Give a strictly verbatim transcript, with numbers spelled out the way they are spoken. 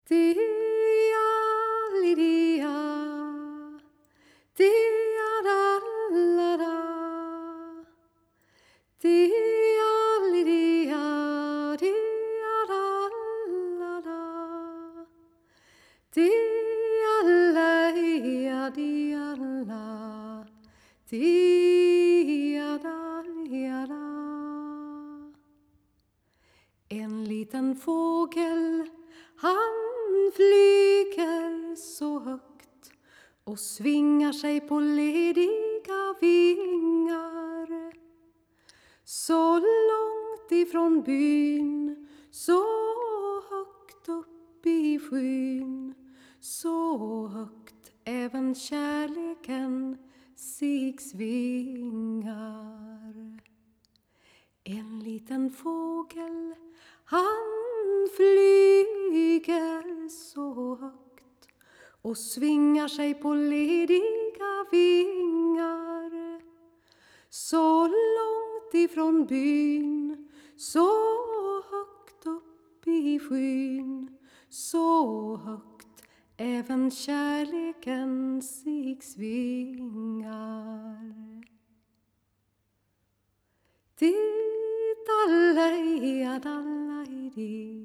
Dia lidia, dia da la da, dia lidia, dia da la da, dia la dia la, dia da dia da. En liten fågel, han flyger så högt och svingar sig på lediga vingar. Så långt ifrån byn, så högt upp i skyn, så högt även kärleken sig svingar. En liten fågel, han flyger så högt och svingar sig på lediga vingar. Så långt ifrån byn, så högt upp i skyn, så högt även kärleken sig svingar. Di da la ya da la di.